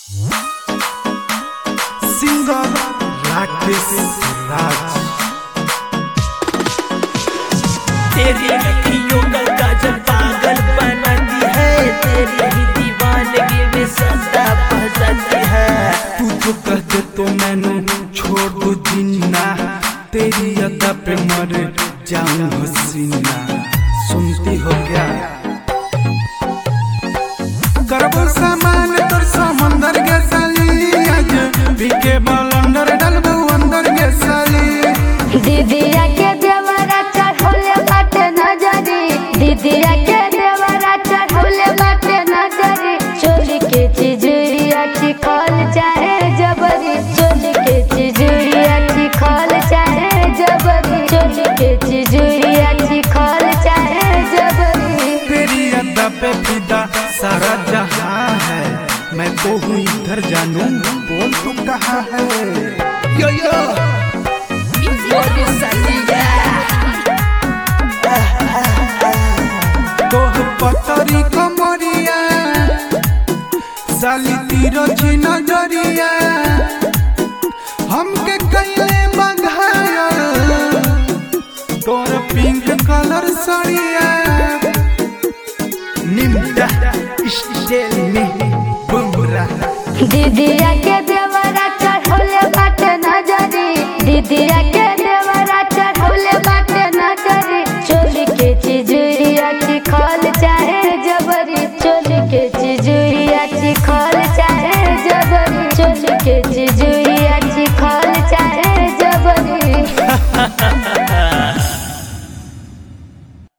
Singer Rakesh राज। तेरी अखियों का काजल पागल बनाती है, तेरी ही दीवानगी में सदा बहती है। तू जो कह दे तो मैंने छोड़ दो जीना, तेरी अदा पे मर जाऊं हसीना। सुनती हो क्या? करबो सामान तोर समंदर के साली, आज पीके बलंदर डालबो अंदर के साली। दीदिया के देवरा चढ़ौले बाटे नजरी, दीदिया के देवरा चढ़ौले बाटे नजरी। चोली के चिजुरिया खल चाहे जबरी, चोली के चिजुरिया खल चाहे जबरी, चोली के चिजुरिया खल चाहे जबरी। तेरी अदा पे फिदा सारा जहां है, मैं तो हूँ इधर जानू बोल तू कहाँ है। यो यो तोह पतरी कमरिया साली तीरो छी नजरिया, हमके कैले बंधाया तोर पिंक कलर साड़िया। निम्दा स्टाइल में बुमरा। दीदिया के देवरा चढ़ौले बाटे नजरी, दीदिया के देवरा चढ़ौले बाटे नजरी। चोली के चिजुरिया खल चाहे जबरी,